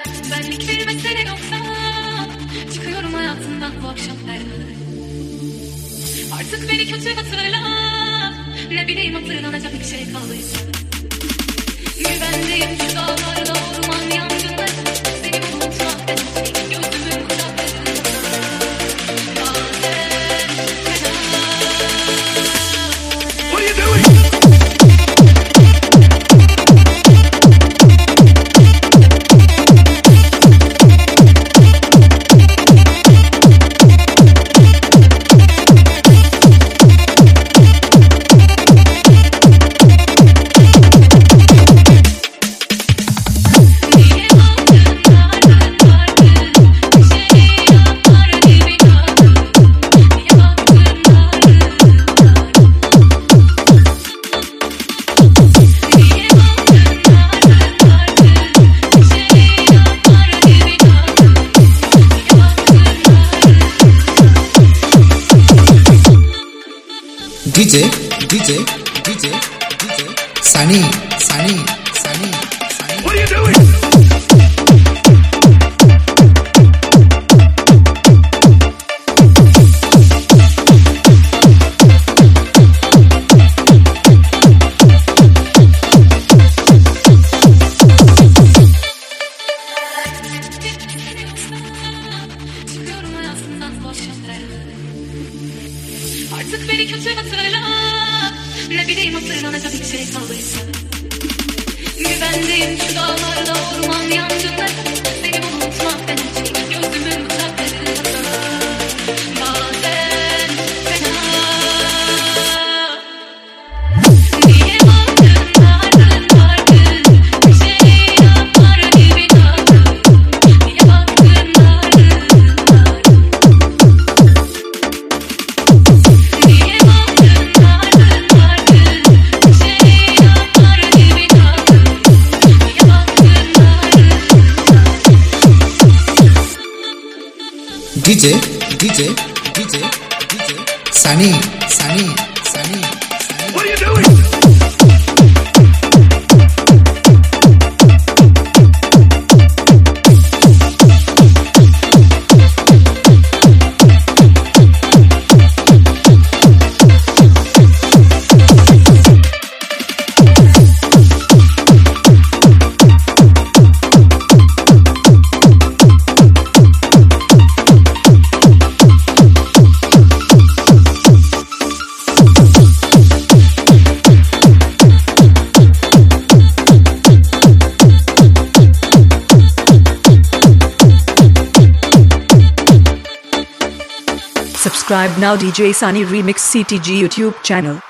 Benlik bir mesele yoksa çıkıyorum hayatından bu akşam derler. Artık beni kötü hatırla, ne bileyim hatırlanacak bir şey kaldıysa. Güvendeyim şu dağlarda, orman yangınlarında, seni unutmak ben hiç gözümün uzaklarında. Bazen fena. What are you doing? DJ Sunny. What are you doing? Çıkıyorum hayatından bu akşam derler. Artık beni kötü hatırla, ne bileyim hatırlanacak bir şey kaldıysa. Güvendeyim şu dağlarda, orman yangınlarında, seni unutmak ben hiç gözümün uzaklarında. Bazen fena. Niye baktın bir şey yapar gibi kaldın. Niye baktın DJ Sunny. What are you doing? Subscribe now DJ Sunny Remix CTG YouTube channel.